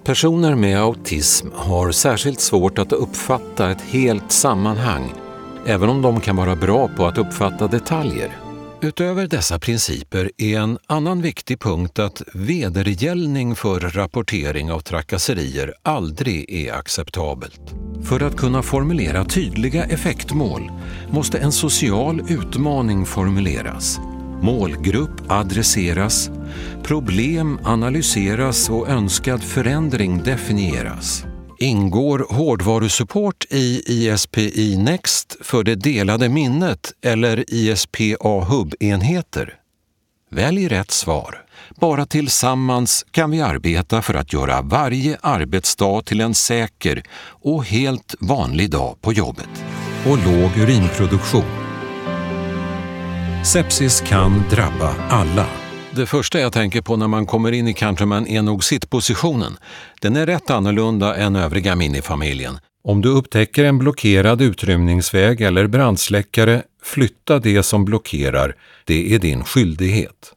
Personer med autism har särskilt svårt att uppfatta ett helt sammanhang, även om de kan vara bra på att uppfatta detaljer. Utöver dessa principer är en annan viktig punkt att vedergällning för rapportering av trakasserier aldrig är acceptabelt. För att kunna formulera tydliga effektmål måste en social utmaning formuleras, målgrupp adresseras, problem analyseras och önskad förändring definieras. Ingår hårdvarusupport i ISPI Next för det delade minnet eller ISPA Hub-enheter? Välj rätt svar. Bara tillsammans kan vi arbeta för att göra varje arbetsdag till en säker och helt vanlig dag på jobbet. Och låg urinproduktion. Sepsis kan drabba alla. Det första jag tänker på när man kommer in i Countryman är nog sittpositionen. Den är rätt annorlunda än övriga minifamiljen. Om du upptäcker en blockerad utrymningsväg eller brandsläckare, flytta det som blockerar. Det är din skyldighet.